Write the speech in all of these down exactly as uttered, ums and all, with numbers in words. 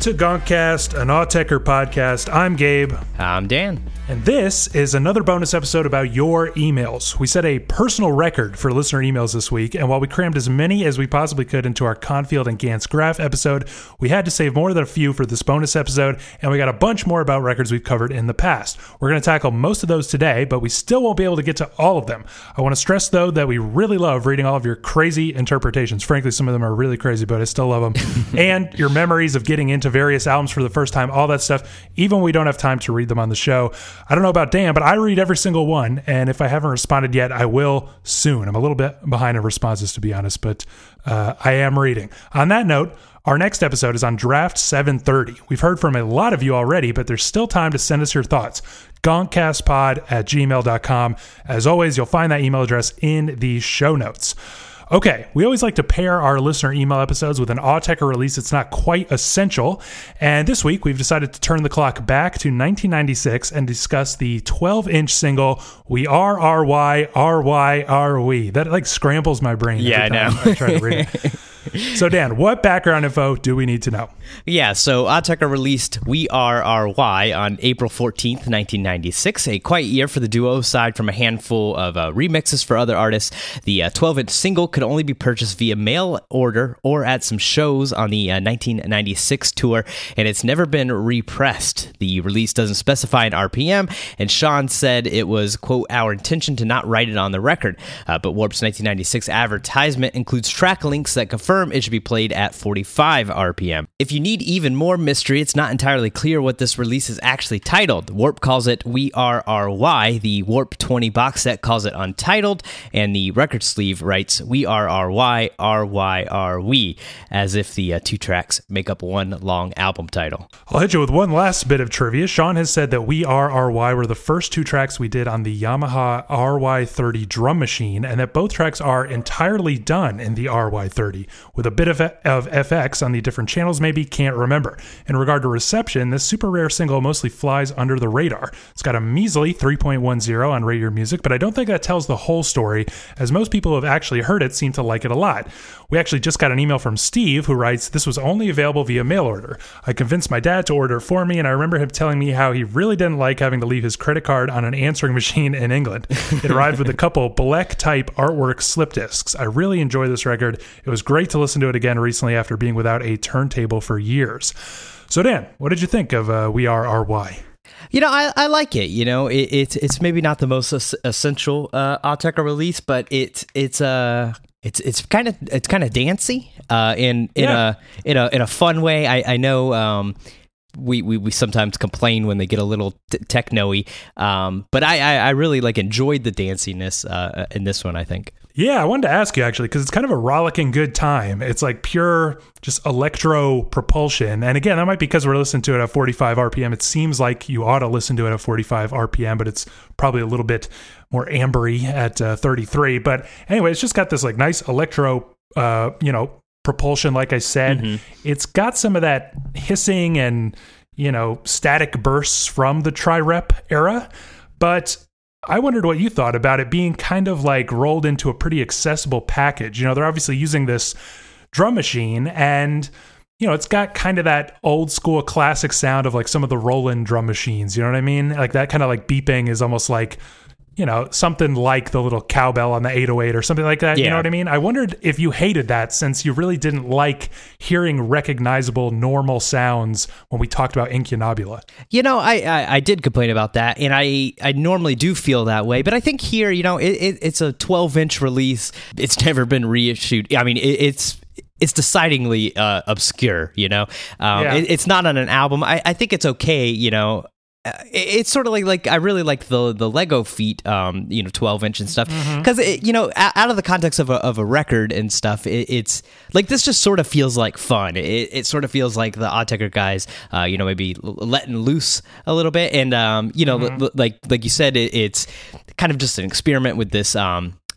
to Gonkcast, an Autechre podcast. I'm Gabe. I'm Dan. And this is another bonus episode about your emails. We set a personal record for listener emails this week, and while we crammed as many as we possibly could into our Confield and Gantz graph episode, we had to save more than a few for this bonus episode, and we got a bunch more about records we've covered in the past. We're going to tackle most of those today, but we still won't be able to get to all of them. I want to stress, though, that we really love reading all of your crazy interpretations. Frankly, some of them are really crazy, but I still love them. And your memories of getting into various albums for the first time, all that stuff, even when we don't have time to read them on the show. I don't know about Dan, but I read every single one, and if I haven't responded yet, I will soon. I'm a little bit behind in responses, to be honest, but uh, I am reading. On that note, our next episode is on Draft seven thirty. We've heard from a lot of you already, but there's still time to send us your thoughts. gonkcastpod at gmail dot com. As always, you'll find that email address in the show notes. Okay, we always like to pair our listener email episodes with an Autechre release that's not quite essential, and this week we've decided to turn the clock back to nineteen ninety-six and discuss the twelve-inch single We Are R Y R Y R We. That like scrambles my brain. Yeah, every I time know. I try to read it. So Dan, what background info do we need to know? Yeah, so Autechre released We Are R Y on April fourteenth, nineteen ninety-six, a quiet year for the duo. Aside from a handful of uh, remixes for other artists, the uh, twelve-inch single could only be purchased via mail order or at some shows on the uh, nineteen ninety-six tour, and it's never been repressed. The release doesn't specify an R P M, and Sean said it was, quote, our intention to not write it on the record, uh, but Warp's nineteen ninety-six advertisement includes track links that confirm it should be played at forty-five R P M. If you need even more mystery, it's not entirely clear what this release is actually titled. Warp calls it We Are R Y, the Warp twenty box set calls it Untitled, and the record sleeve writes We Are R Y, R Y R We, as if the uh, two tracks make up one long album title. I'll hit you with one last bit of trivia. Sean has said that We Are R Y were the first two tracks we did on the Yamaha R Y thirty drum machine, and that both tracks are entirely done in the R Y thirty. With a bit of, of F X on the different channels, maybe, can't remember. In regard to reception, this super rare single mostly flies under the radar. It's got a measly three point one zero on Radio Music, but I don't think that tells the whole story, as most people who have actually heard it seem to like it a lot. We actually just got an email from Steve, who writes, this was only available via mail order. I convinced my dad to order it for me, and I remember him telling me how he really didn't like having to leave his credit card on an answering machine in England. It arrived with a couple Black-type artwork slip discs. I really enjoy this record. It was great to listen to it again recently after being without a turntable for years. So Dan, what did you think of uh, We Are R Y? You know, I, I like it. You know, it, it's it's maybe not the most es- essential uh, Autechre release, but it's it's uh it's it's kind of it's kind of dancey uh, in in yeah. a in a in a fun way. I I know. Um, We, we we sometimes complain when they get a little t- techno-y, um, but I, I, I really like enjoyed the danciness uh, in this one, I think. Yeah, I wanted to ask you actually, because it's kind of a rollicking good time. It's like pure just electro propulsion. And again, that might be because we're listening to it at forty-five R P M. It seems like you ought to listen to it at forty-five R P M, but it's probably a little bit more ambery at uh, thirty-three. But anyway, it's just got this like nice electro, uh, you know, propulsion, like I said. Mm-hmm. It's got some of that hissing and, you know, static bursts from the tri-rep era, but I wondered what you thought about it being kind of like rolled into a pretty accessible package. You know, they're obviously using this drum machine, and you know, it's got kind of that old school classic sound of like some of the Roland drum machines, you know what I mean? Like that kind of like beeping is almost like, you know, something like the little cowbell on the eight oh eight or something like that. Yeah. You know what I mean? I wondered if you hated that, since you really didn't like hearing recognizable normal sounds when we talked about Incunabula. You know, I, I, I did complain about that, and I, I normally do feel that way, but I think here, you know, it, it, it's a twelve-inch release. It's never been reissued. I mean, it, it's... It's decidedly uh, obscure, you know. Um, yeah. it, it's not on an album. I, I think it's okay, you know. Uh, it, it's sort of like like I really like the the Lego Feet, um, you know, twelve inch and stuff, because mm-hmm. you know, a, out of the context of a of a record and stuff, it, it's like this just sort of feels like fun. It, it sort of feels like the Autechre guys, uh, you know, maybe letting loose a little bit, and um, you know, mm-hmm. l- like like you said, it, it's kind of just an experiment with this. Um,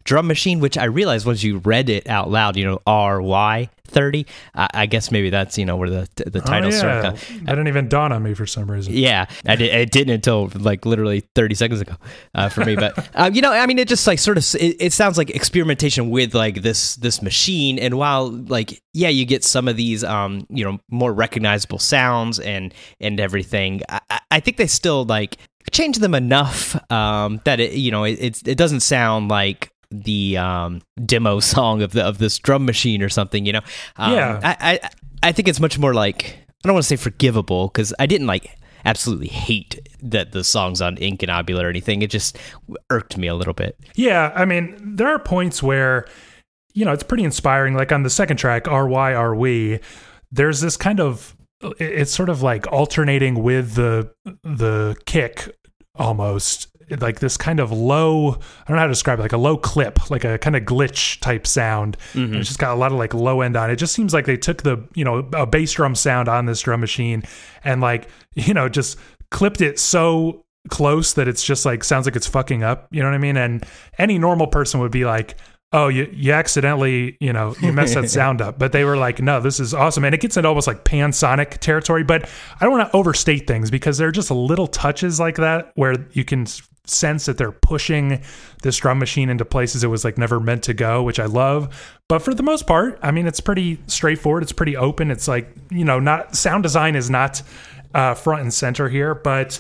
drum machine, which I realized once you read it out loud, you know, R Y thirty. I, I guess maybe that's, you know, where the the title oh, yeah. started. That didn't even dawn on me for some reason. Yeah, I did, it didn't until like literally thirty seconds ago uh, for me. But um, you know, I mean, it just like sort of it, it sounds like experimentation with like this this machine. And while like yeah, you get some of these um you know more recognizable sounds and and everything, I, I think they still like change them enough um that it you know it it, it doesn't sound like the um demo song of the of this drum machine or something, you know. Um, yeah, I, I I think it's much more like, I don't want to say forgivable, because I didn't like absolutely hate that the songs on Incunabula or anything. It just irked me a little bit. Yeah, I mean, there are points where, you know, it's pretty inspiring. Like on the second track, R Y Are We, there's this kind of, it's sort of like alternating with the the kick almost. Like this kind of low, I don't know how to describe it, like a low clip, like a kind of glitch type sound. Mm-hmm. It's just got a lot of like low end on it. It just seems like they took the, you know, a bass drum sound on this drum machine and like, you know, just clipped it so close that it's just like, sounds like it's fucking up. You know what I mean? And any normal person would be like, oh, you, you accidentally, you know, you messed that sound up. But they were like, no, this is awesome. And it gets into almost like Pan-Sonic territory. But I don't want to overstate things because there are just little touches like that where you can sense that they're pushing this drum machine into places it was like never meant to go, which I love. But for the most part, I mean, it's pretty straightforward. It's pretty open. It's like, you know, not sound design is not uh, front and center here. But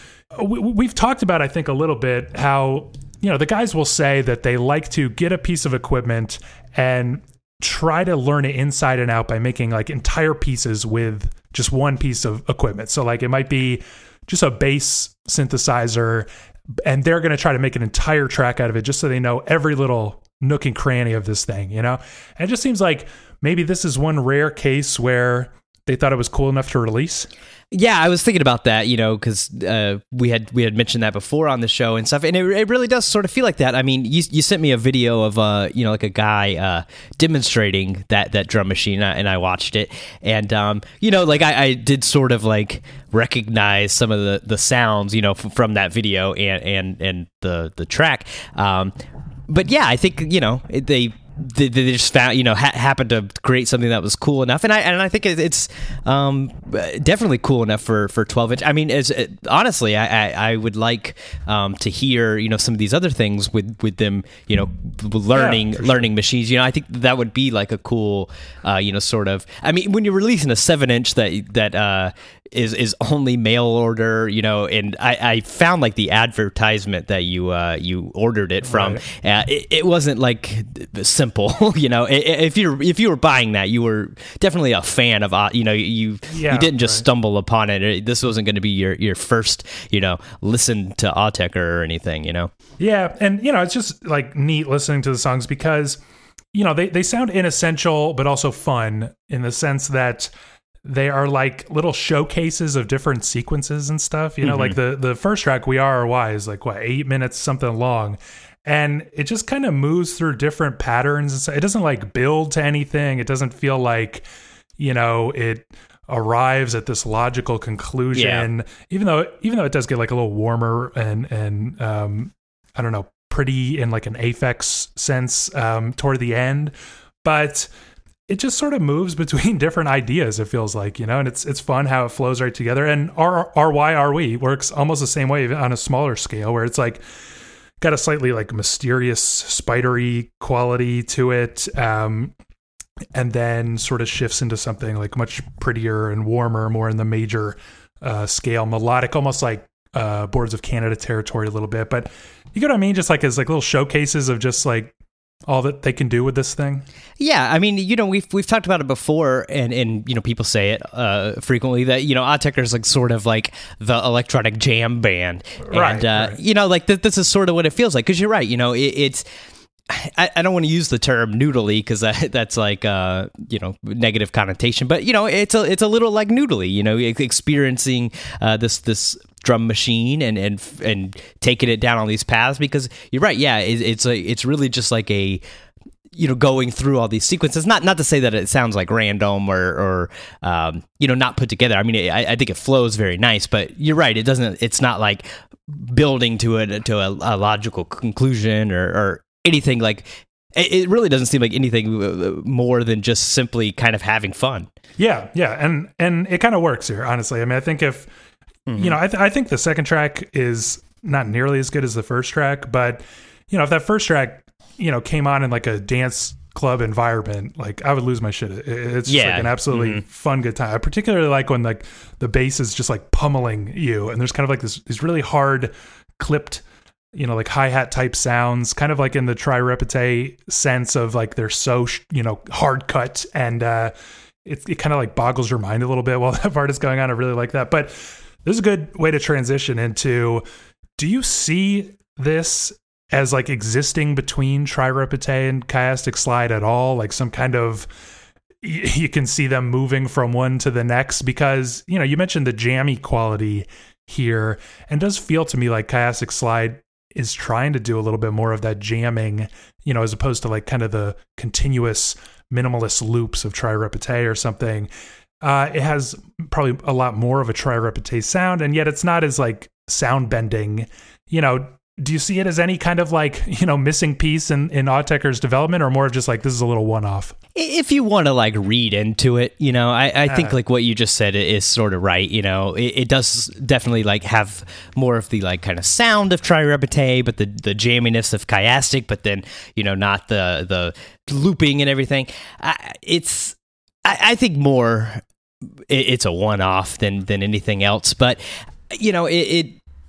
we, we've talked about, I think, a little bit how, you know, the guys will say that they like to get a piece of equipment and try to learn it inside and out by making like entire pieces with just one piece of equipment. So like it might be just a bass synthesizer, and they're going to try to make an entire track out of it just so they know every little nook and cranny of this thing, you know? And it just seems like maybe this is one rare case where they thought it was cool enough to release. Yeah, I was thinking about that, you know, because uh, we had we had mentioned that before on the show and stuff, and it, it really does sort of feel like that. I mean, you you sent me a video of uh, you know, like a guy uh, demonstrating that that drum machine, and I watched it, and um, you know, like I, I did sort of like recognize some of the, the sounds, you know, f- from that video and and and the the track, um, but yeah, I think you know it, they. They, they just found, you know, ha- happened to create something that was cool enough, and I and I think it's um, definitely cool enough for, for twelve inch. I mean, as uh, honestly, I, I, I would like um, to hear, you know, some of these other things with, with them, you know, learning yeah, learning sure. machines. You know, I think that would be like a cool, uh, you know, sort of. I mean, when you're releasing a seven inch that that uh, is is only mail order, you know, and I, I found like the advertisement that you uh, you ordered it from. Right. Uh, it, it wasn't like simple. You know, if you're if you were buying that, you were definitely a fan of, you know, you yeah, you didn't just right. stumble upon it. This wasn't going to be your, your first, you know, listen to Autechre or anything, you know. Yeah, and you know, it's just like neat listening to the songs because, you know, they they sound inessential but also fun in the sense that they are like little showcases of different sequences and stuff. You know, mm-hmm. like the the first track, We Are Our Why, is like what, eight minutes something long. And it just kind of moves through different patterns. It doesn't like build to anything. It doesn't feel like, you know, it arrives at this logical conclusion. Yeah. Even though, even though it does get like a little warmer and and um, I don't know, pretty in like an Aphex sense um, toward the end, but it just sort of moves between different ideas. It feels like, you know, and it's it's fun how it flows right together. And R R Y Are We works almost the same way on a smaller scale, where it's like, got a slightly like mysterious, spidery quality to it, um, and then sort of shifts into something like much prettier and warmer, more in the major uh, scale, melodic, almost like uh, Boards of Canada territory a little bit. But you get what I mean? Just like as like little showcases of just like all that they can do with this thing. Yeah, I mean, you know, we've we've talked about it before, and and you know, people say it uh, frequently that, you know, Autechre is like sort of like the electronic jam band, right? And uh, right. you know, like th- this is sort of what it feels like. Because you're right, you know, it, it's. I, I don't want to use the term noodly because that, that's like uh you know, negative connotation, but you know, it's a it's a little like noodly, you know, experiencing uh, this this. drum machine and and and taking it down on these paths, because you're right, yeah, it, it's a it's really just like a, you know, going through all these sequences. Not not to say that it sounds like random or or um, you know, not put together. I mean, I, I think it flows very nice, but you're right, it doesn't. It's not like building to it to a, a logical conclusion or, or anything like it, it really doesn't seem like anything more than just simply kind of having fun. Yeah, yeah, and and it kind of works here, honestly. I mean, I think if mm-hmm. you know, I, th- I think the second track is not nearly as good as the first track, but you know, if that first track, you know, came on in like a dance club environment, like I would lose my shit. It's just yeah. like an absolutely mm-hmm. fun, good time. I particularly like when like the bass is just like pummeling you, and there's kind of like this these really hard clipped, you know, like hi-hat type sounds, kind of like in the tri-repete sense of like they're so, you know, hard cut, and uh, it, it kind of like boggles your mind a little bit while that part is going on. I really like that. But this is a good way to transition into, do you see this as like existing between tri-repete and chiastic slide at all? Like some kind of, you can see them moving from one to the next, because, you know, you mentioned the jammy quality here, and it does feel to me like chiastic slide is trying to do a little bit more of that jamming, you know, as opposed to like kind of the continuous minimalist loops of tri-repete or something. Uh, it has probably a lot more of a tri-repete sound, and yet it's not as like sound bending, you know. Do you see it as any kind of like, you know, missing piece in, in Autechre's development, or more of just like, this is a little one-off? If you want to like read into it, you know, I, I think uh, like what you just said is sort of right. You know, it, it does definitely like have more of the like kind of sound of tri-repete, but the, the jamminess of chiastic, but then, you know, not the, the looping and everything. I, it's, I, I think more it, it's a one-off than, than anything else, but you know, it, it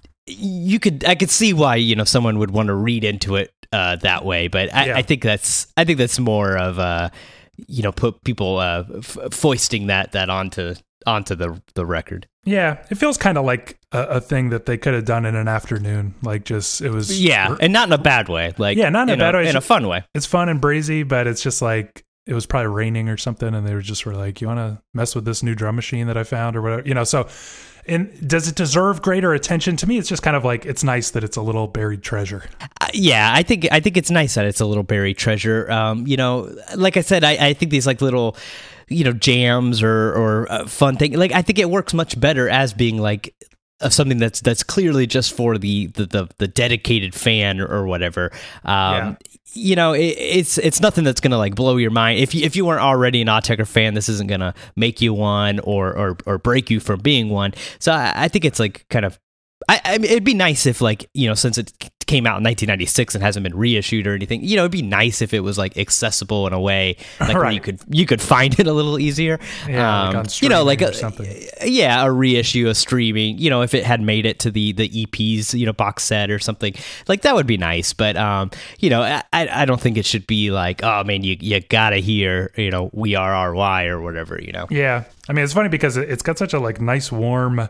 you could, I could see why, you know, someone would want to read into it uh, that way, but I, yeah. I think that's, I think that's more of uh, you know, put people uh, f- foisting that that onto onto the the record. Yeah, it feels kind of like a, a thing that they could have done in an afternoon, like just it was. Yeah, and not in a bad way. Like yeah, not in, in a bad a, way, in a fun way. It's fun and breezy, but it's just like, it was probably raining or something, and they were just were like, you want to mess with this new drum machine that I found or whatever, you know. So, and does it deserve greater attention? To me, it's just kind of like, it's nice that it's a little buried treasure. Uh, yeah, I think I think it's nice that it's a little buried treasure. Um, you know, like I said, I, I think these like little, you know, jams or or uh, fun thing, like I think it works much better as being like of something that's that's clearly just for the the the, the dedicated fan or, or whatever. Um, yeah. You know, it, it's it's nothing that's gonna like blow your mind. If you if you weren't already an Autechre fan, this isn't gonna make you one or or or break you from being one. So I, I think it's like kind of, I, I mean, it'd be nice if like, you know, since it came out in nineteen ninety-six and hasn't been reissued or anything, you know, it'd be nice if it was like accessible in a way, like right. where you could you could find it a little easier. Yeah, um, like on you know, like or a, something. Yeah, a reissue, a streaming. You know, if it had made it to the the E Ps, you know, box set or something, like that would be nice. But um, you know, I I don't think it should be like, oh man, you you gotta hear, you know, We Are R Y or whatever. You know. Yeah, I mean, it's funny because it's got such a like nice warm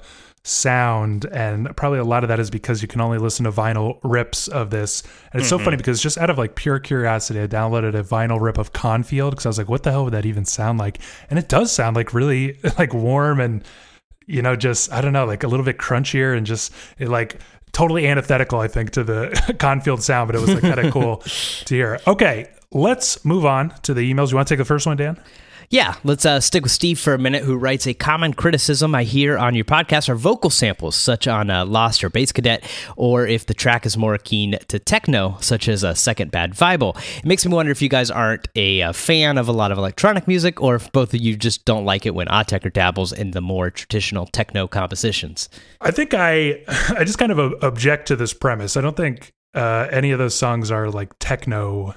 sound, and probably a lot of that is because you can only listen to vinyl rips of this, and it's mm-hmm. so funny because just out of like pure curiosity, I downloaded a vinyl rip of Confield because I was like, what the hell would that even sound like? And it does sound like really like warm and, you know, just I don't know, like a little bit crunchier and just it like totally antithetical, I think, to the Confield sound, but it was like kind of cool to hear. Okay, let's move on to the emails. You want to take the first one, Dan? Yeah, let's uh, stick with Steve for a minute, who writes, a common criticism I hear on your podcast are vocal samples, such on uh, Lost or Bass Cadet, or if the track is more keen to techno, such as a Second Bad Vibe. It makes me wonder if you guys aren't a, a fan of a lot of electronic music, or if both of you just don't like it when Autechre dabbles in the more traditional techno compositions. I think I, I just kind of object to this premise. I don't think uh, any of those songs are like techno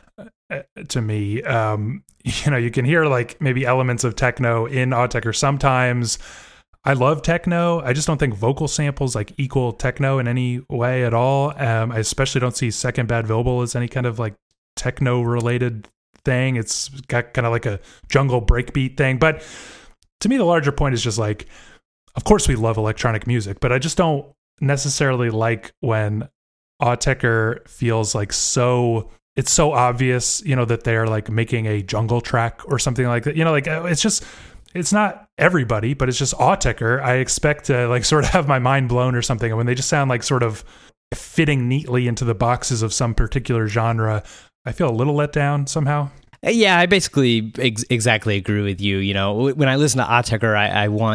to me. Um, you know, you can hear like maybe elements of techno in Autechre sometimes. I love techno. I just don't think vocal samples like equal techno in any way at all. Um, I especially don't see Second Bad Vibe as any kind of like techno related thing. It's got kind of like a jungle breakbeat thing. But to me, the larger point is just like, of course we love electronic music, but I just don't necessarily like when Autechre feels like so, it's so obvious, you know, that they're like making a jungle track or something like that. You know, like it's just, it's not everybody, but it's just Autechre. I expect to like sort of have my mind blown or something. And when they just sound like sort of fitting neatly into the boxes of some particular genre, I feel a little let down somehow. Yeah, I basically ex- exactly agree with you. You know, when I listen to Autechre, I, I want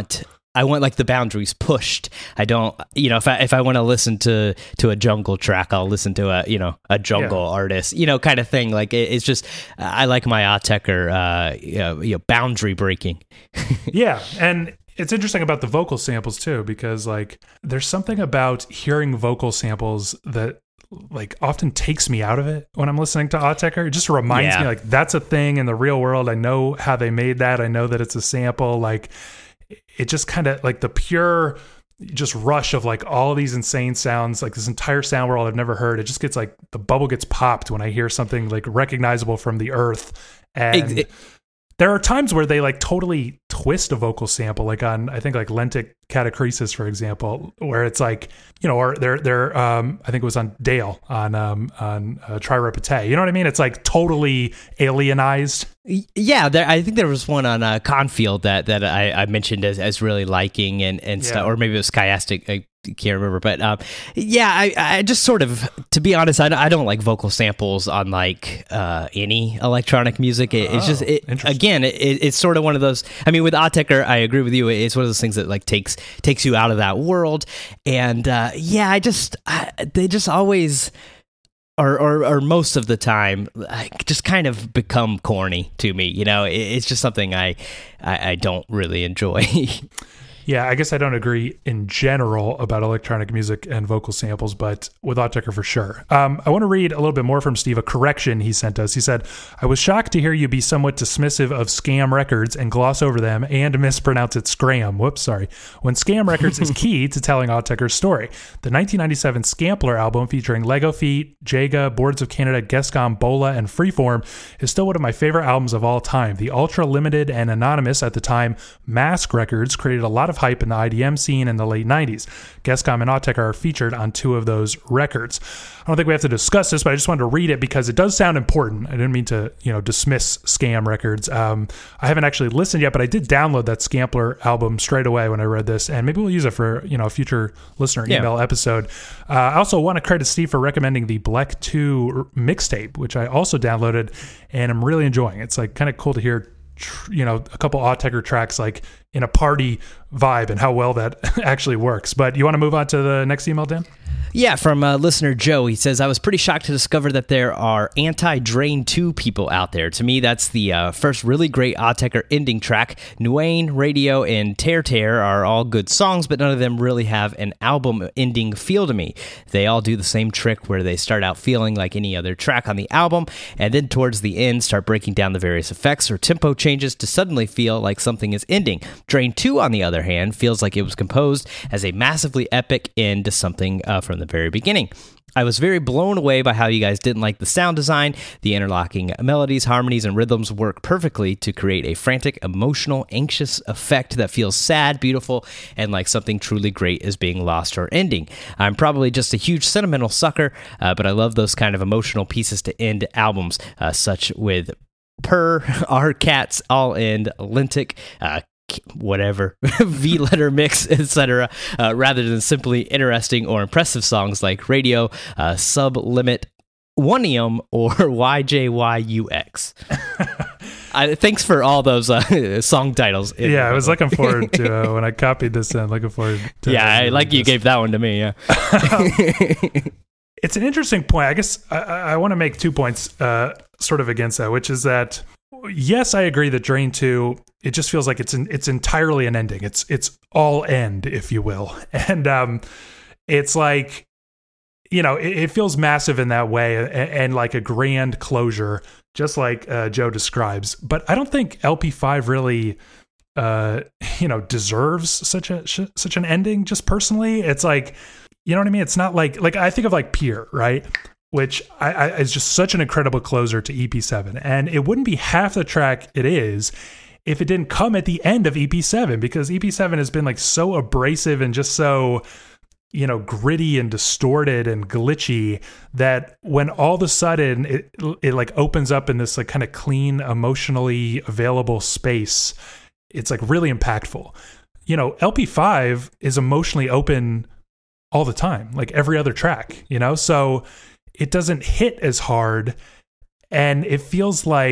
I want like the boundaries pushed. I don't, you know, if I if I want to listen to to a jungle track, I'll listen to a you know a jungle yeah. artist, you know, kind of thing. Like it, it's just I like my Autechre, uh, you know, you know, boundary breaking. Yeah, and it's interesting about the vocal samples too, because like there's something about hearing vocal samples that like often takes me out of it when I'm listening to Autechre. It just reminds yeah. me like that's a thing in the real world. I know how they made that. I know that it's a sample. Like it just kind of like the pure just rush of like all of these insane sounds, like this entire sound world I've never heard. It just gets like the bubble gets popped when I hear something like recognizable from the earth. And it, there are times where they like totally twist a vocal sample, like on, I think like Lentic Catacresis, for example, where it's like, you know, or they're, they're, um, I think it was on Dale on, um, on uh, Tri Repete. You know what I mean? It's like totally alienized. Yeah. There, I think there was one on uh, Confield that, that I, I mentioned as, as really liking and, and yeah. stuff, or maybe it was Chiastic. I can't remember, but um, yeah, I, I just sort of, to be honest, I, I don't like vocal samples on like uh, any electronic music. It, oh, it's just, it, again, it, it's sort of one of those, I mean, with Autechre, I agree with you. It's one of those things that like takes, takes you out of that world. And uh, yeah, I just, I, they just always, or, or, or most of the time, like, just kind of become corny to me. You know, it, it's just something I, I, I don't really enjoy. Yeah, I guess I don't agree in general about electronic music and vocal samples, but with Autechre for sure. Um, I want to read a little bit more from Steve, a correction he sent us. He said, I was shocked to hear you be somewhat dismissive of Scam Records and gloss over them and mispronounce it Scram. Whoops, sorry. When Scam Records is key to telling Autechre's story. The nineteen ninety-seven Scampler album featuring Lego Feet, Jega, Boards of Canada, Gescom, Bola, and Freeform is still one of my favorite albums of all time. The ultra limited and anonymous at the time Mask Records created a lot of hype in the I D M scene in the late nineties. Gescom and Autechre are featured on two of those records. I don't think we have to discuss this, but I just wanted to read it because it does sound important. I didn't mean to, you know, dismiss Scam Records. Um, I haven't actually listened yet, but I did download that Scampler album straight away when I read this, and maybe we'll use it for, you know, a future listener email yeah. episode. Uh, I also want to credit Steve for recommending the Bleck two mixtape, which I also downloaded, and I'm really enjoying. It's like kind of cool to hear, you know, a couple Autechre tracks like in a party vibe and how well that actually works. But you want to move on to the next email, Dan? Yeah, from uh, listener Joe. He says, I was pretty shocked to discover that there are anti-Drain two people out there. To me, that's the uh, first really great Autechre ending track. Nguyen, Radio, and Tear Tear are all good songs, but none of them really have an album ending feel to me. They all do the same trick where they start out feeling like any other track on the album, and then towards the end start breaking down the various effects or tempo changes to suddenly feel like something is ending. Drain two, on the other hand, feels like it was composed as a massively epic end to something uh, from the very beginning. I was very blown away by how you guys didn't like the sound design. The interlocking melodies, harmonies, and rhythms work perfectly to create a frantic, emotional, anxious effect that feels sad, beautiful, and like something truly great is being lost or ending. I'm probably just a huge sentimental sucker, uh, but I love those kind of emotional pieces to end albums, uh, such with Per, Our Cats, All End, Lentic, uh, whatever, V-letter mix, et cetera, uh, rather than simply interesting or impressive songs like Radio, uh, Sublimit, Oneium, or Y J Y U X. I, thanks for all those uh, song titles. Yeah, I was looking forward to uh, when I copied this in. Looking forward to. Yeah, I like you gave that one to me. Yeah. It's an interesting point. I guess I, I want to make two points, uh, sort of against that, which is that yes, I agree that Drain two, it just feels like it's an, it's entirely an ending. It's it's all end, if you will, and um, it's like, you know, it, it feels massive in that way, and, and like a grand closure, just like uh, Joe describes. But I don't think L P five really, uh, you know, deserves such a sh- such an ending. Just personally, it's like, you know what I mean? It's not like like I think of like Pier, right? Which I, I, is just such an incredible closer to E P seven. And it wouldn't be half the track it is if it didn't come at the end of E P seven, because E P seven has been like so abrasive and just so, you know, gritty and distorted and glitchy that when all of a sudden it, it like opens up in this like kind of clean, emotionally available space, it's like really impactful. You know, L P five is emotionally open all the time, like every other track, you know? So it doesn't hit as hard, and it feels like,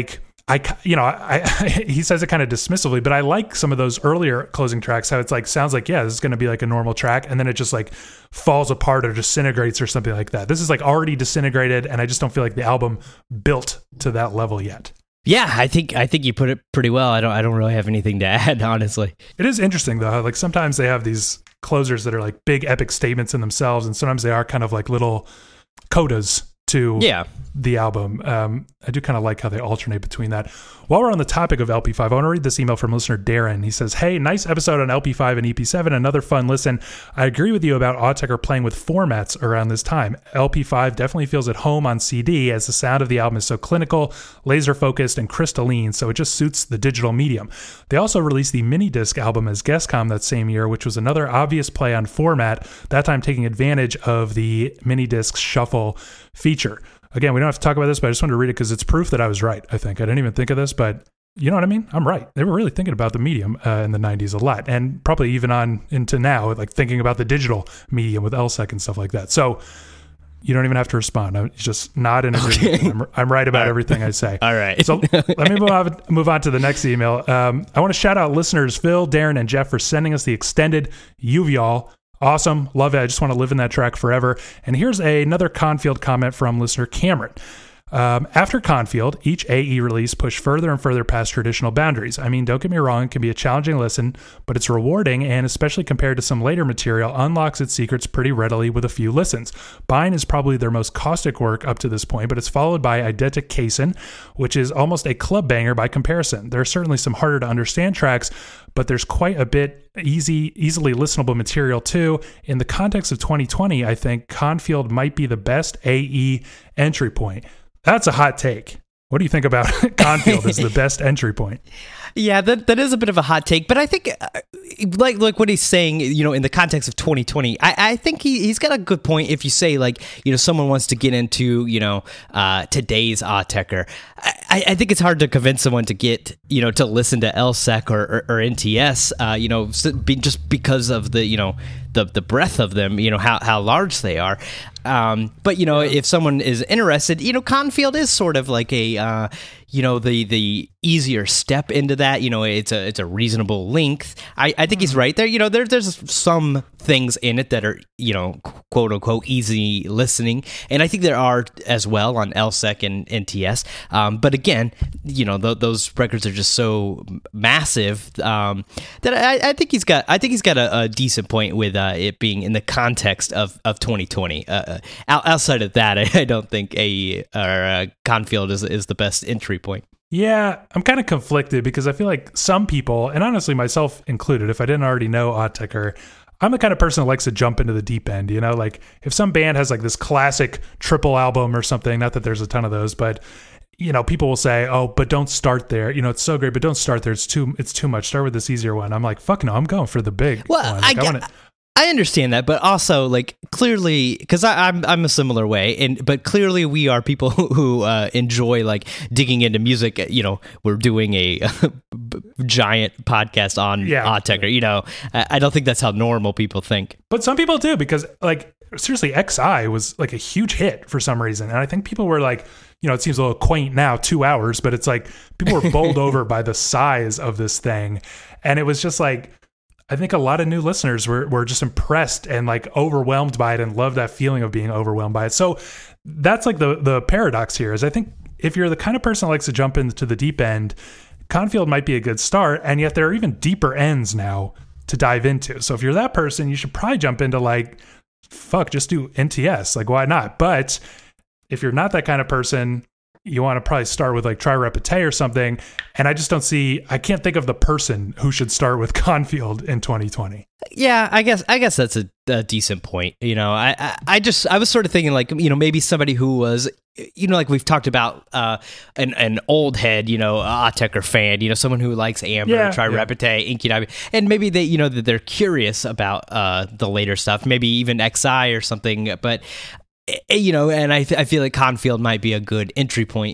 I, you know, I, I, he says it kind of dismissively, but I like some of those earlier closing tracks, how it's like, sounds like, yeah, this is going to be like a normal track. And then it just like falls apart or disintegrates or something like that. This is like already disintegrated. And I just don't feel like the album built to that level yet. Yeah, I think I think you put it pretty well. I don't I don't really have anything to add, honestly. It is interesting though. Like sometimes they have these closers that are like big epic statements in themselves. And sometimes they are kind of like little codas to yeah. the album. Um, I do kind of like how they alternate between that. While we're on the topic of L P five, I want to read this email from listener Darren. He says, hey, nice episode on L P five and E P seven. Another fun listen. I agree with you about Autechre playing with formats around this time. L P five definitely feels at home on C D as the sound of the album is so clinical, laser focused, and crystalline, so it just suits the digital medium. They also released the mini disc album as Guestcom that same year, which was another obvious play on format, that time taking advantage of the mini disc shuffle feature. Again, we don't have to talk about this, but I just wanted to read it because it's proof that I was right, I think. I didn't even think of this, but you know what I mean? I'm right. They were really thinking about the medium uh, in the nineties a lot, and probably even on into now, like thinking about the digital medium with L S E C and stuff like that. So you don't even have to respond. I'm just nod and agree. Okay. I'm, I'm right about everything I say. All right. So let me move on, move on to the next email. Um, I want to shout out listeners Phil, Darren, and Jeff for sending us the extended U V all. Awesome. Love it. I just want to live in that track forever. And here's a, another Confield comment from listener Cameron. Um, after Confield, each A E release pushed further and further past traditional boundaries. I mean, don't get me wrong, it can be a challenging listen, but it's rewarding, and especially compared to some later material, unlocks its secrets pretty readily with a few listens. Bine is probably their most caustic work up to this point, but it's followed by Eidetic Cason, which is almost a club banger by comparison. There are certainly some harder to understand tracks, but there's quite a bit easy, easily listenable material too. In the context of twenty twenty, I think Confield might be the best A E entry point. That's a hot take. What do you think about Confield as the best entry point? Yeah, that that is a bit of a hot take, but I think, uh, like like what he's saying, you know, in the context of twenty twenty, I, I think he, he's got a good point. If you say, like, you know, someone wants to get into, you know, uh, today's Autechre, I, I think it's hard to convince someone to get, you know, to listen to L S E C or, or, or N T S, uh, you know, just because of the, you know, the the breadth of them, you know, how, how large they are. Um, but, you know, yeah. if someone is interested, you know, Confield is sort of like a, uh, you know, the the easier step into that. You know, it's a it's a reasonable length. I, I think he's right there. You know, there, there's some things in it that are, you know, quote unquote easy listening, and I think there are as well on L S E C and N T S. Um, but again, you know, th- those records are just so massive um, that I, I think he's got I think he's got a, a decent point with uh, it being in the context of, of twenty twenty. Uh, outside of that, I, I don't think a or uh, Confield is is the best entry point. Yeah, I'm kind of conflicted because I feel like some people, and honestly myself included, if I didn't already know Autechre, I'm the kind of person that likes to jump into the deep end, you know, like if some band has like this classic triple album or something, not that there's a ton of those, but you know, people will say, oh, but don't start there. You know, it's so great, but don't start there. It's too, it's too much. Start with this easier one. I'm like, fuck no, I'm going for the big well, one. Like, I, I, wanna- I understand that, but also like clearly, because I'm I'm a similar way, and but clearly we are people who, who uh, enjoy like digging into music. You know, we're doing a giant podcast on yeah. Autechre. You know, I, I don't think that's how normal people think. But some people do, because like seriously, X I was like a huge hit for some reason, and I think people were like, you know, it seems a little quaint now, two hours, but it's like people were bowled over by the size of this thing, and it was just like. I think a lot of new listeners were, were just impressed and like overwhelmed by it and love that feeling of being overwhelmed by it. So that's like the the paradox here is I think if you're the kind of person that likes to jump into the deep end, Confield might be a good start. And yet there are even deeper ends now to dive into. So if you're that person, you should probably jump into like, fuck, just do N T S. Like, why not? But if you're not that kind of person, you want to probably start with like Try Repete or something. And I just don't see, I can't think of the person who should start with Confield in twenty twenty. Yeah, I guess I guess that's a, a decent point. You know, I, I I just I was sort of thinking like, you know, maybe somebody who was, you know, like we've talked about uh, an an old head, you know, Autechre fan, you know, someone who likes Amber, yeah, Try yeah. Repete, Inky Dive, and maybe they, you know, that they're curious about uh, the later stuff, maybe even X I or something, but. You know, and I th- I feel like Confield might be a good entry point, you know,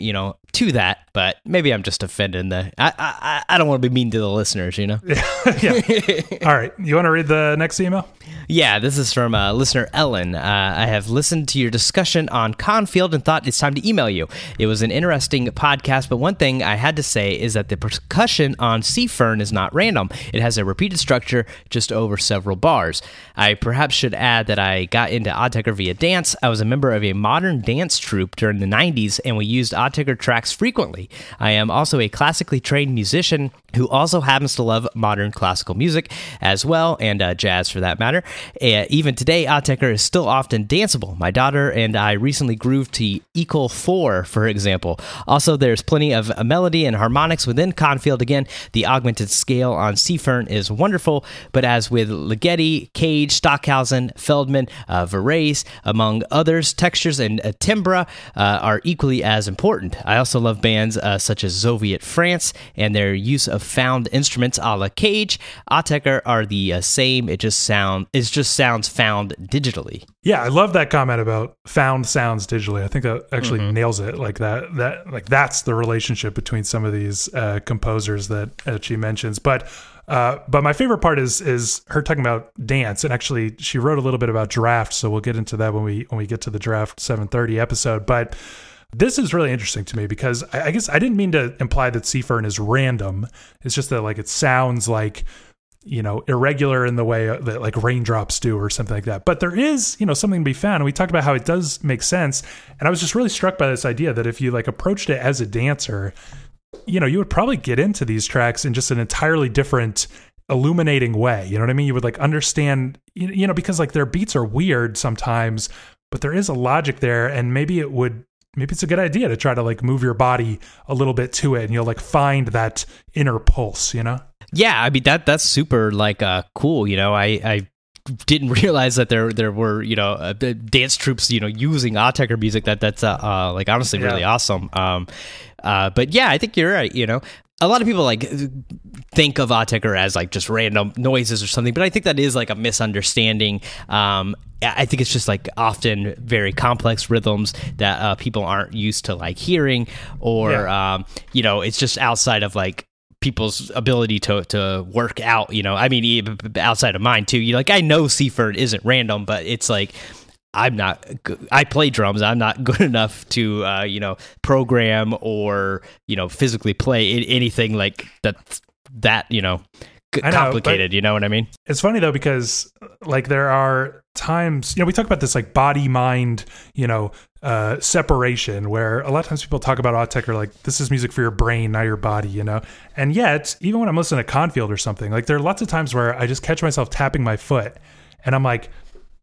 to that, but maybe I'm just offending the. I I, I don't want to be mean to the listeners, you know. Yeah. All right, you want to read the next email? Yeah, this is from uh, listener Ellen. Uh, I have listened to your discussion on Confield and thought it's time to email you. It was an interesting podcast, but one thing I had to say is that the percussion on Sea Fern is not random. It has a repeated structure just over several bars. I perhaps should add that I got into Autechre via dance. I was a member of a modern dance troupe during the nineties, and we used Autechre tracks frequently. I am also a classically trained musician who also happens to love modern classical music as well, and uh, jazz for that matter. Uh, even today, Autechre is still often danceable. My daughter and I recently grooved to Equal four, for example. Also, there's plenty of melody and harmonics within Confield. Again, the augmented scale on Sea Fern is wonderful, but as with Ligeti, Cage, Stockhausen, Feldman, uh, Varese, among others, textures and uh, timbre uh, are equally as important. I also love bands uh, such as Zoviet France and their use of found instruments a la Cage. Autechre are the uh, same. It just sound it just sounds found digitally. Yeah, I love that comment about found sounds digitally. I think that actually mm-hmm. nails it. Like that, that, like that's the relationship between some of these uh, composers that uh, she mentions. But, uh, but my favorite part is is her talking about dance. And actually, she wrote a little bit about draft. So we'll get into that when we when we get to the draft seven thirty episode. But this is really interesting to me because I, I guess I didn't mean to imply that Sea Fern is random. It's just that like it sounds like, you know, irregular in the way that like raindrops do or something like that. But there is, you know, something to be found. And we talked about how it does make sense. And I was just really struck by this idea that if you like approached it as a dancer, you know, you would probably get into these tracks in just an entirely different illuminating way. You know what I mean? You would like understand, you know, because like their beats are weird sometimes, but there is a logic there. And maybe it would, maybe it's a good idea to try to like move your body a little bit to it and you'll like find that inner pulse, you know? Yeah, I mean that that's super like uh cool, you know. I I didn't realize that there there were, you know, uh, dance troupes, you know, using Autechre music. That that's uh, uh like honestly yeah. really awesome. Um uh but yeah, I think you're right, you know. A lot of people like think of Autechre as like just random noises or something, but I think that is like a misunderstanding. Um I think it's just like often very complex rhythms that uh, people aren't used to like hearing, or yeah. um you know, it's just outside of like people's ability to to work out, you know. I mean, outside of mine too. You like, I know Sea Fern isn't random, but it's like I'm not. I play drums. I'm not good enough to uh, you know, program or, you know, physically play anything like that. That you know, complicated. Know, you know what I mean? It's funny though, because like there are times, you know, we talk about this like body mind, you know, uh, separation, where a lot of times people talk about Autechre like this is music for your brain, not your body, you know. And yet, even when I'm listening to Confield or something, like there are lots of times where I just catch myself tapping my foot, and I'm like,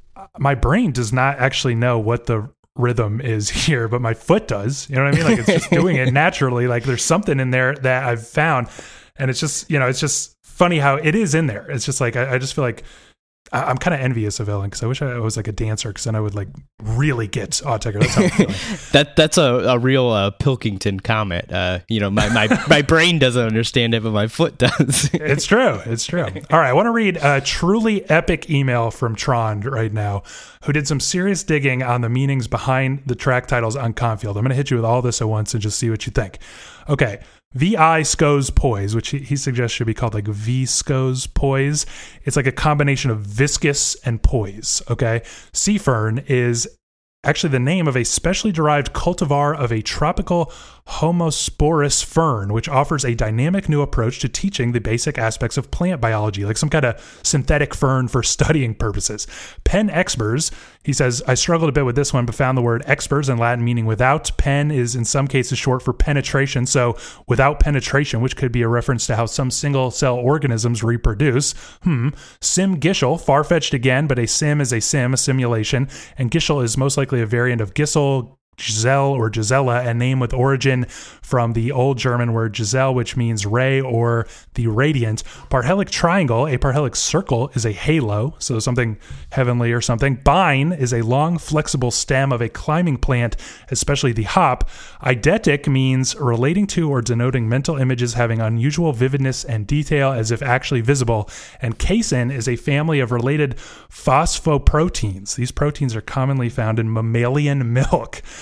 my brain does not actually know what the rhythm is here, but my foot does. You know what I mean? Like it's just doing it naturally. Like there's something in there that I've found, and it's just, you know, it's just funny how it is in there. It's just like I, I just feel like I, I'm kind of envious of Ellen because I wish I was like a dancer, because then I would like really get Autechre. That's how I'm feeling. that that's a, a real uh, Pilkington comment. Uh, you know, my, my, my brain doesn't understand it, but my foot does. It's true. It's true. All right, I want to read a truly epic email from Tron right now, who did some serious digging on the meanings behind the track titles on Confield. I'm going to hit you with all this at once and just see what you think. Okay. Vi Scos Poise, which he, he suggests should be called like V Scos Poise. It's like a combination of viscous and poise, okay? Sea Fern is actually the name of a specially derived cultivar of a tropical Homosporous fern, which offers a dynamic new approach to teaching the basic aspects of plant biology, like some kind of synthetic fern for studying purposes. Pen expers, he says, I struggled a bit with this one, but found the word expers in Latin meaning without. Pen is in some cases short for penetration, so without penetration, which could be a reference to how some single-cell organisms reproduce. Hmm. Sim Gischel, far-fetched again, but a sim is a sim, a simulation, and Gischel is most likely a variant of Gisel, Giselle or Gisela, a name with origin from the Old German word Giselle, which means ray or the radiant. Parhelic triangle, a parhelic circle, is a halo, so something heavenly or something. Bine is a long, flexible stem of a climbing plant, especially the hop. Eidetic means relating to or denoting mental images having unusual vividness and detail as if actually visible. And casein is a family of related phosphoproteins. These proteins are commonly found in mammalian milk.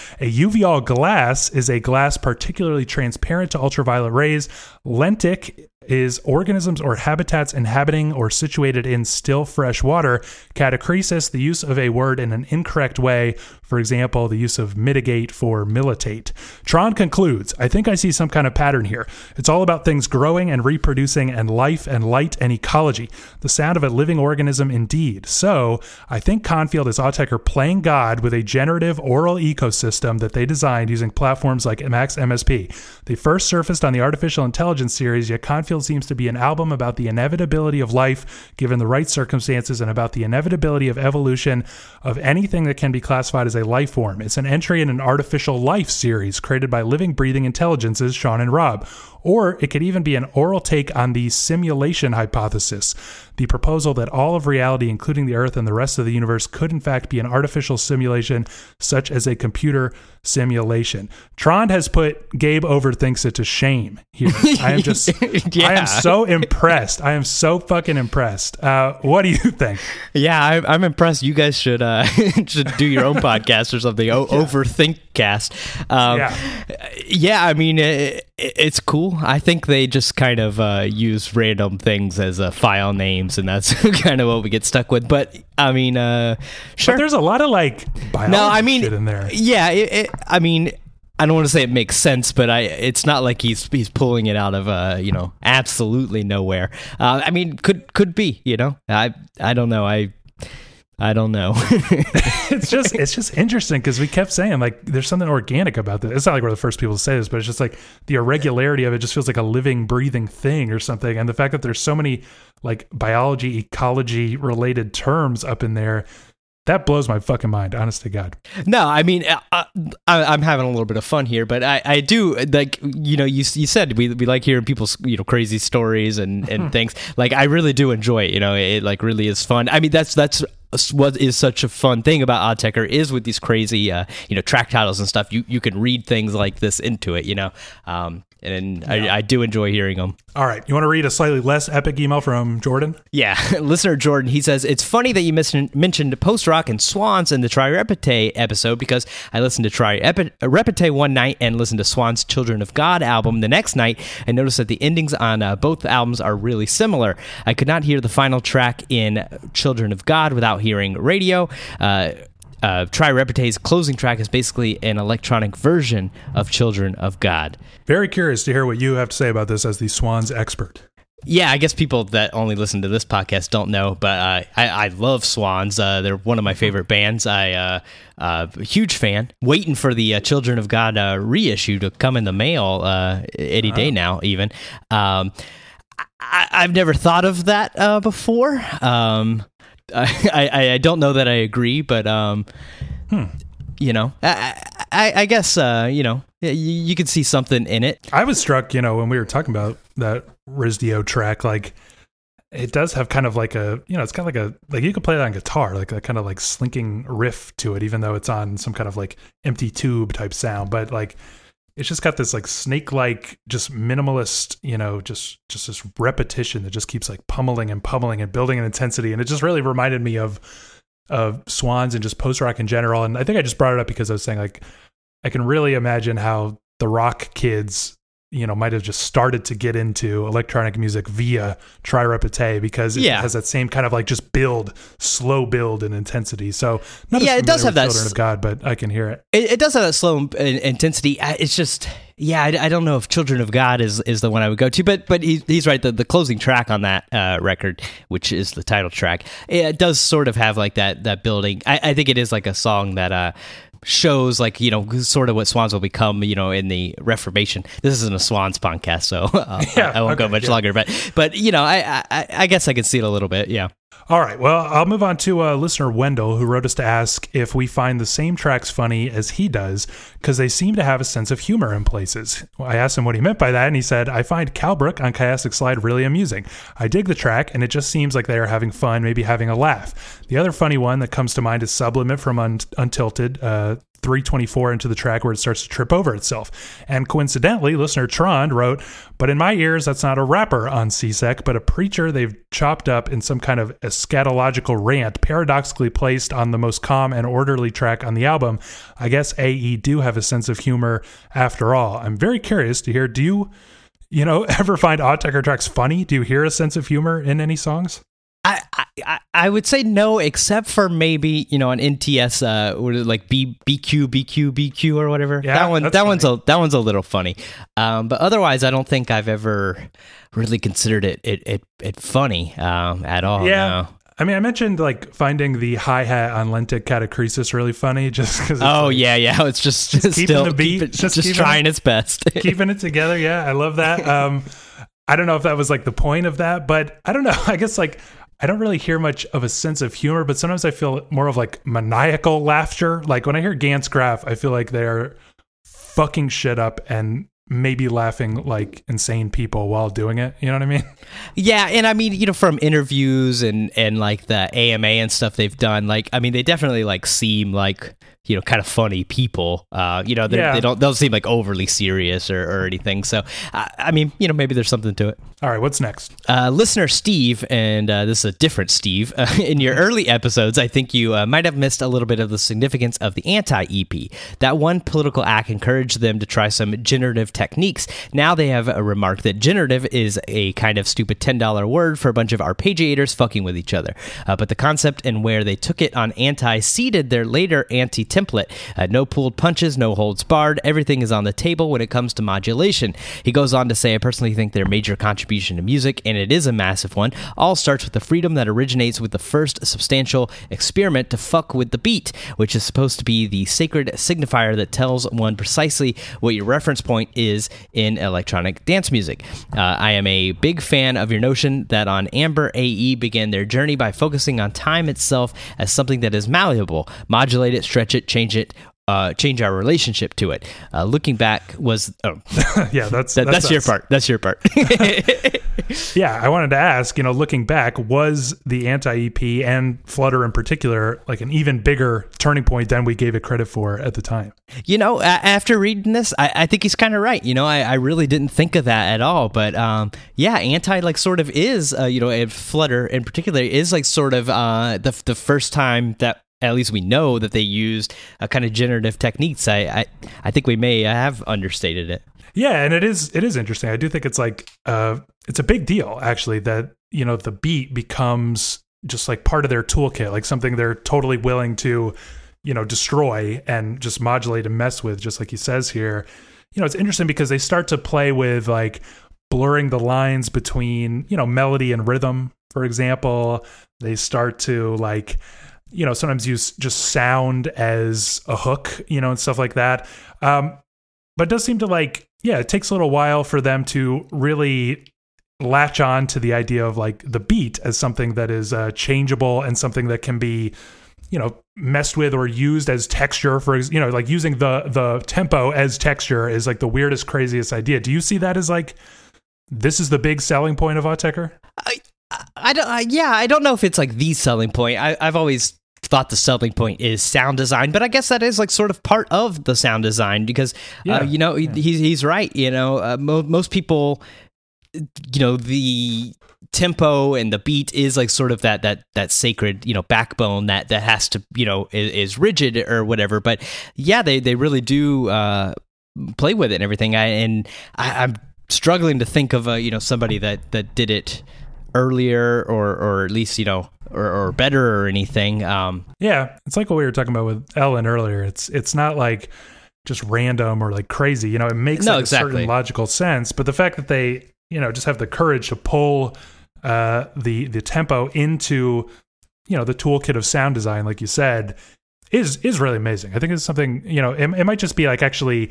A uveal glass is a glass particularly transparent to ultraviolet rays. Lentic is organisms or habitats inhabiting or situated in still fresh water. Catachresis, the use of a word in an incorrect way. For example, the use of mitigate for militate. Tron concludes, I think I see some kind of pattern here. It's all about things growing and reproducing and life and light and ecology. The sound of a living organism indeed. So I think Confield is Autechre playing God with a generative oral ecosystem that they designed using platforms like Max M S P. They first surfaced on the Artificial Intelligence series, yet Confield seems to be an album about the inevitability of life given the right circumstances and about the inevitability of evolution of anything that can be classified as a life form. It's an entry in an artificial life series created by living, breathing intelligences, Sean and Rob. Or it could even be an oral take on the simulation hypothesis, the proposal that all of reality, including the Earth and the rest of the universe, could in fact be an artificial simulation, such as a computer simulation. Tron has put Gabe Overthinks It to shame here. I am just, yeah. I am so impressed. I am so fucking impressed. Uh, what do you think? Yeah, I'm, I'm impressed. You guys should uh, should do your own podcast or something. O- yeah. Overthink Cast. Um, yeah. yeah, I mean, it, it's cool. I think they just kind of uh, use random things as uh, file names, and that's kind of what we get stuck with. But I mean, uh, sure. But there's a lot of like biology no, I mean, shit in there. Yeah, it, it, I mean, I don't want to say it makes sense, but I it's not like he's he's pulling it out of uh you know absolutely nowhere. Uh, I mean, could could be, you know. I I don't know. I. I don't know. it's just it's just interesting because we kept saying like there's something organic about this. It's not like we're the first people to say this, but it's just like the irregularity of it just feels like a living, breathing thing or something. And the fact that there's so many like biology, ecology related terms up in there, that blows my fucking mind, honest to God. No, I mean, I, I, I'm having a little bit of fun here, but I, I do, like, you know, you you said we we like hearing people's, you know, crazy stories and, and things. Like, I really do enjoy it, you know, it, like, really is fun. I mean, that's that's what is such a fun thing about Autechre is with these crazy, uh, you know, track titles and stuff, you, you can read things like this into it, you know, um, and yeah. I, I do enjoy hearing them. All right. You want to read a slightly less epic email from Jordan? Yeah. Listener Jordan, he says, it's funny that you mis- mentioned post-rock and Swans in the Tri Repite episode because I listened to Tri Epi- Repite one night and listened to Swans' Children of God album the next night and noticed that the endings on uh, both albums are really similar. I could not hear the final track in Children of God without hearing radio. Uh, Uh, Tri Repite's closing track is basically an electronic version of Children of God. Very curious to hear what you have to say about this as the Swans expert. Yeah, I guess people that only listen to this podcast don't know, but uh, I, I love Swans. Uh, they're one of my favorite bands. I uh, uh, huge fan. Waiting for the uh, Children of God uh, reissue to come in the mail uh, any day now, even. Um, I, I've never thought of that uh, before. Um I, I, I don't know that I agree, but um, hmm. you know, I I, I guess uh, you know you, you could see something in it. I was struck, you know, when we were talking about that Rizdio track, like it does have kind of like a, you know, it's kind of like a like you could play that on guitar, like a kind of like slinking riff to it, even though it's on some kind of like empty tube type sound, but like. It's just got this like snake-like, just minimalist, you know, just just this repetition that just keeps like pummeling and pummeling and building an intensity. And it just really reminded me of of Swans and just post-rock in general. And I think I just brought it up because I was saying like, I can really imagine how the rock kids, you know, might have just started to get into electronic music via Tri Repite because it yeah. has that same kind of like just build, slow build and intensity. So not yeah, it does have that Children of God, but I can hear it. It, it does have that slow intensity. It's just, yeah, I, I don't know if Children of God is, is the one I would go to, but but he, he's right. The, the closing track on that uh, record, which is the title track, it does sort of have like that that building. I, I think it is like a song that. Uh, shows like, you know, sort of what Swans will become, you know, in the Reformation. This isn't a Swans podcast, so uh, yeah, I, I won't okay, go much yeah. longer, but but you know, I, I I guess I can see it a little bit, yeah. All right, well, I'll move on to uh, listener Wendell, who wrote us to ask if we find the same tracks funny as he does, because they seem to have a sense of humor in places. Well, I asked him what he meant by that, and he said, I find Calbrook on Chiastic Slide really amusing. I dig the track, and it just seems like they are having fun, maybe having a laugh. The other funny one that comes to mind is Sublimate from Un- Untilted, uh, three twenty-four into the track where it starts to trip over itself. And coincidentally, listener Tron wrote, but in my ears, that's not a rapper on C S E C, but a preacher they've chopped up in some kind of eschatological rant, paradoxically placed on the most calm and orderly track on the album. I guess A E do have a sense of humor after all. I'm very curious to hear, do you, you know, ever find Autechre tracks funny? Do you hear a sense of humor in any songs? I, I I would say no, except for maybe, you know, on N T S, uh, like B BQ BQ BQ or whatever. Yeah, that one that funny. one's a that one's a little funny. Um, but otherwise, I don't think I've ever really considered it it it, it funny um, at all. Yeah. No. I mean, I mentioned like finding the hi-hat on Lentic Catacresis really funny just because. Oh, like, yeah, yeah. It's just, just keeping still the beat, keep it, just, just keeping trying it, its best. keeping it together. Yeah, I love that. Um, I don't know if that was like the point of that, but I don't know. I guess like I don't really hear much of a sense of humor, but sometimes I feel more of like maniacal laughter. Like when I hear Gance Graf, I feel like they're fucking shit up and maybe laughing like insane people while doing it. You know what I mean? Yeah, and I mean, you know, from interviews and and like the A M A and stuff they've done, like I mean, they definitely like seem like, you know, kind of funny people. Uh, you know, yeah. they don't they'll seem like overly serious or, or anything. So, uh, I mean, you know, maybe there's something to it. All right, what's next? Uh, listener Steve, and uh, this is a different Steve. Uh, in your early episodes, I think you uh, might have missed a little bit of the significance of the Anti-E P. That one political act encouraged them to try some generative techniques. Now they have a remark that generative is a kind of stupid ten dollar word for a bunch of arpeggiators fucking with each other. Uh, but the concept and where they took it on Anti seeded their later Anti-template. Uh, no pulled punches, no holds barred. Everything is on the table when it comes to modulation. He goes on to say, I personally think their major contribution to music, and it is a massive one, all starts with the freedom that originates with the first substantial experiment to fuck with the beat, which is supposed to be the sacred signifier that tells one precisely what your reference point is in electronic dance music. Uh, I am a big fan of your notion that on Amber, A E began their journey by focusing on time itself as something that is malleable. Modulate it, stretch it, change it, Uh, change our relationship to it. Uh, looking back was oh yeah that's that, that's, that's your part. That's your part. Yeah, I wanted to ask. You know, looking back, was the Anti-E P and Flutter in particular like an even bigger turning point than we gave it credit for at the time? You know, a- after reading this, I, I think he's kind of right. You know, I, I really didn't think of that at all. But um, yeah, Anti like sort of is. Uh, you know, and Flutter in particular is like sort of uh, the the first time that. At least we know that they used a kind of generative techniques. I, I, I think we may have understated it. Yeah, and it is it is interesting. I do think it's like uh, it's a big deal actually that, you know, the beat becomes just like part of their toolkit, like something they're totally willing to, you know, destroy and just modulate and mess with, just like he says here. You know, it's interesting because they start to play with like blurring the lines between, you know, melody and rhythm, for example. They start to like, you know, sometimes use just sound as a hook, you know, and stuff like that. Um, but it does seem to like, yeah, it takes a little while for them to really latch on to the idea of like the beat as something that is uh, changeable and something that can be, you know, messed with or used as texture for, you know, like using the, the tempo as texture is like the weirdest, craziest idea. Do you see that as like, this is the big selling point of Autechre? I, I don't. I, yeah, I don't know if it's like the selling point. I, I've always thought the selling point is sound design, but I guess that is like sort of part of the sound design because, yeah. uh, you know, yeah. he's he's right. You know, uh, mo- most people, you know, the tempo and the beat is like sort of that that that sacred, you know, backbone that that has to, you know, is, is rigid or whatever. But yeah, they they really do uh, play with it and everything. I, and I, I'm struggling to think of a, you know, somebody that that did it earlier or or at least, you know, or, or better or anything. Um yeah, it's like what we were talking about with Ellen earlier. It's it's not like just random or like crazy, you know. It makes no, like exactly. a certain logical sense, but the fact that they, you know, just have the courage to pull uh the the tempo into, you know, the toolkit of sound design, like you said, is is really amazing. I think it's something, you know, it, it might just be like actually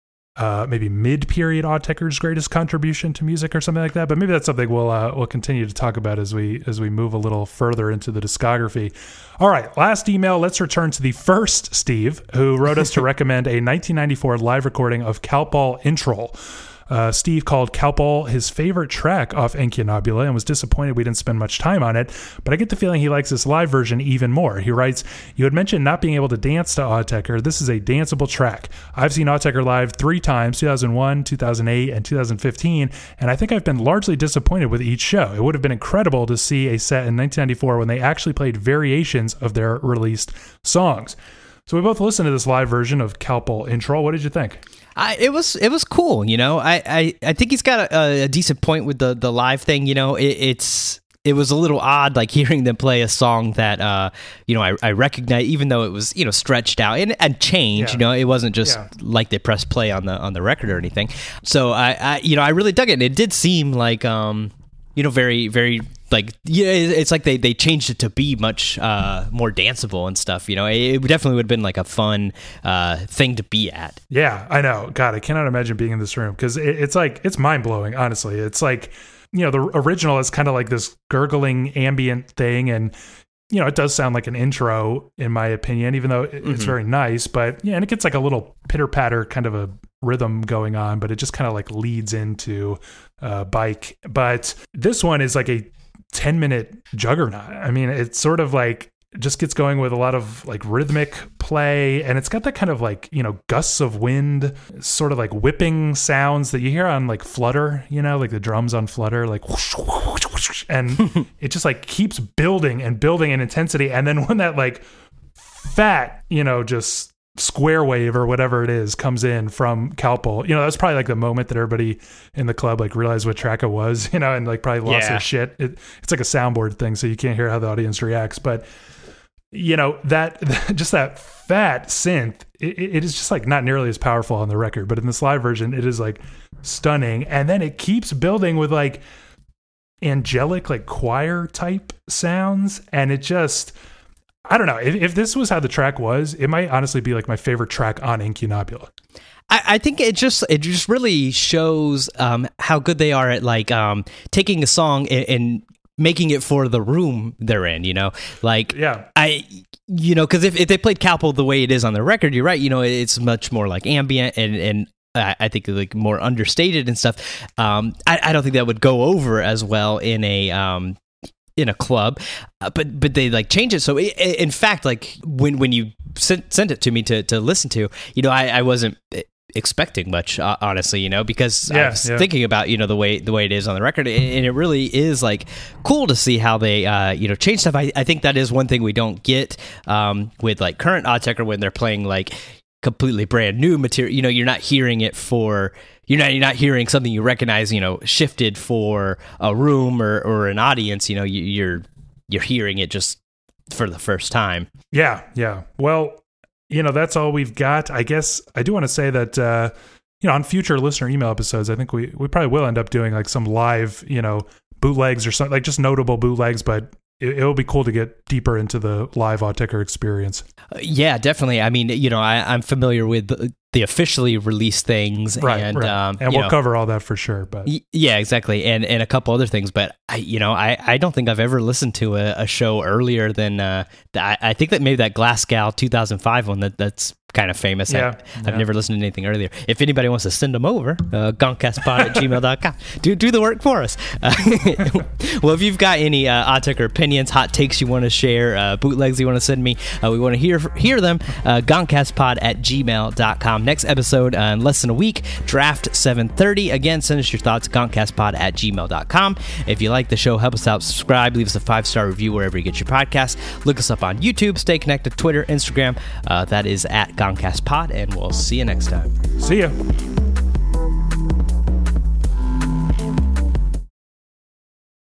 Uh, maybe mid-period Autechre's greatest contribution to music or something like that, but maybe that's something we'll uh, we'll continue to talk about as we as we move a little further into the discography. All right, last email. Let's return to the first Steve, who wrote us to recommend a nineteen ninety-four live recording of Kalpal Introl. Uh, Steve called Cowpole his favorite track off Incunabula and was disappointed we didn't spend much time on it, but I get the feeling he likes this live version even more. He writes, you had mentioned not being able to dance to Autechre. This is a danceable track. I've seen Autechre live three times, two thousand one, two thousand eight, and two thousand fifteen, and I think I've been largely disappointed with each show. It would have been incredible to see a set in nineteen ninety-four when they actually played variations of their released songs. So we both listened to this live version of Cowpole Intro. What did you think? I, it was it was cool, you know. I, I, I think he's got a, a decent point with the, the live thing. You know, it, it's it was a little odd, like hearing them play a song that uh, you know I, I recognize, even though it was you know stretched out and, and changed. Yeah. You know, it wasn't just yeah. like they pressed play on the on the record or anything. So I, I you know I really dug it. And it did seem like um you know very very. Like yeah, it's like they, they changed it to be much uh, more danceable and stuff. You know, it definitely would have been like a fun uh, thing to be at. Yeah, I know. God, I cannot imagine being in this room because it, it's like it's mind blowing. Honestly, it's like you know the original is kind of like this gurgling ambient thing, and you know it does sound like an intro in my opinion, even though it, mm-hmm. it's very nice. But yeah, and it gets like a little pitter patter kind of a rhythm going on, but it just kind of like leads into uh, Bike. But this one is like a ten minute juggernaut. I mean, it's sort of like just gets going with a lot of like rhythmic play, and it's got that kind of like, you know, gusts of wind, sort of like whipping sounds that you hear on like Flutter, you know, like the drums on Flutter, like whoosh, whoosh, whoosh, and it just like keeps building and building in intensity. And then when that like fat, you know, just square wave or whatever it is comes in from Cowpole, you know, that's probably like the moment that everybody in the club like realized what track it was, you know, and like probably lost yeah. their shit. It, it's like a soundboard thing, so you can't hear how the audience reacts. But you know, that just that fat synth, it, it is just like not nearly as powerful on the record, but in this live version, it is like stunning. And then it keeps building with like angelic, like choir type sounds, and it just. I don't know. If, if this was how the track was, it might honestly be like my favorite track on Incunabula. I, I think it just it just really shows um, how good they are at like um, taking a song and, and making it for the room they're in. You know, like yeah, I you know because if, if they played Cowpole the way it is on the record, you're right. You know, it's much more like ambient and and. I think like more understated and stuff. Um, I, I don't think that would go over as well in a um, in a club, uh, but but they like change it. So it, in fact, like when when you sent sent it to me to to listen to, you know, I, I wasn't expecting much, uh, honestly, you know, because yeah, I was yeah. thinking about you know the way the way it is on the record, and, and it really is like cool to see how they uh, you know change stuff. I, I think that is one thing we don't get um, with like current Autechre when they're playing like completely brand new material. You know, you're not hearing it for you're not you're not hearing something you recognize, you know, shifted for a room or, or an audience. You know, you, you're you're hearing it just for the first time. Yeah, yeah. Well, you know, that's all we've got. I guess I do want to say that uh, you know, on future listener email episodes, I think we we probably will end up doing like some live, you know, bootlegs or something, like just notable bootlegs, but it, it'll be cool to get deeper into the live Autechre experience. Uh, yeah, definitely. I mean, you know, I, I'm familiar with the, the officially released things, right? And, right. Um, and we'll know, cover all that for sure. But y- yeah, exactly, and and a couple other things. But I, you know, I, I don't think I've ever listened to a, a show earlier than uh, I, I think that maybe that Glasgow two thousand five one that that's kind of famous. Yeah, I, I've yeah. never listened to anything earlier. If anybody wants to send them over, uh, goncastpod at gmail dot com. Do do the work for us. Uh, well, if you've got any uh, Autechre opinions, hot takes you want to share, uh, bootlegs you want to send me, uh, we want to hear hear them. Uh, goncastpod at gmail dot com. Next episode uh, in less than a week, draft seven thirty. Again, send us your thoughts, goncastpod at gmail dot com. If you like the show, help us out, subscribe, leave us a five-star review wherever you get your podcast. Look us up on YouTube, stay connected, Twitter, Instagram. Uh, that is at GoncastPod, and we'll see you next time. See ya.